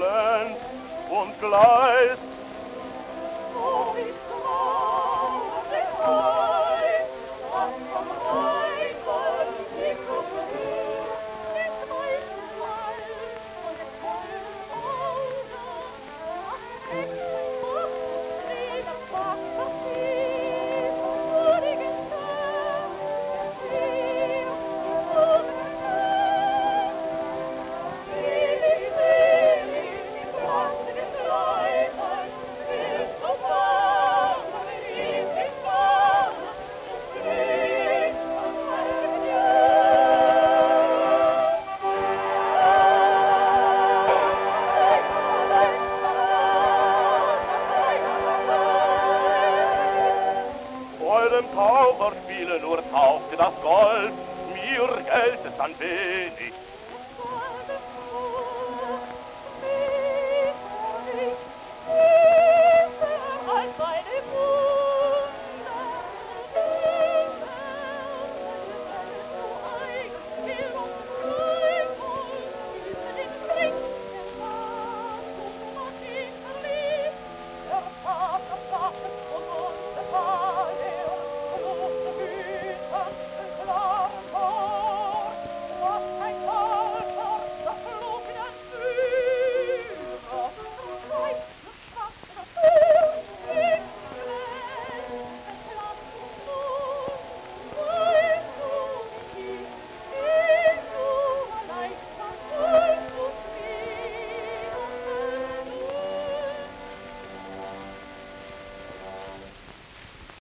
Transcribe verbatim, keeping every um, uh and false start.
glänzt und gleißt. So ist traurig heut, was vom Reichern nicht so früh, des weißen Wald und des vollen Auges, ach, Hexenmacht, Rede, Macht, Verzieh, würdigen Dank, der See, die Sohne, selig, selig, die pracht'gen Leiter, ist so warm, rief ich warm, und fliegt das heiligen Bei dem Taucherspiele nur tauchte das Gold, mir gelt es an wenig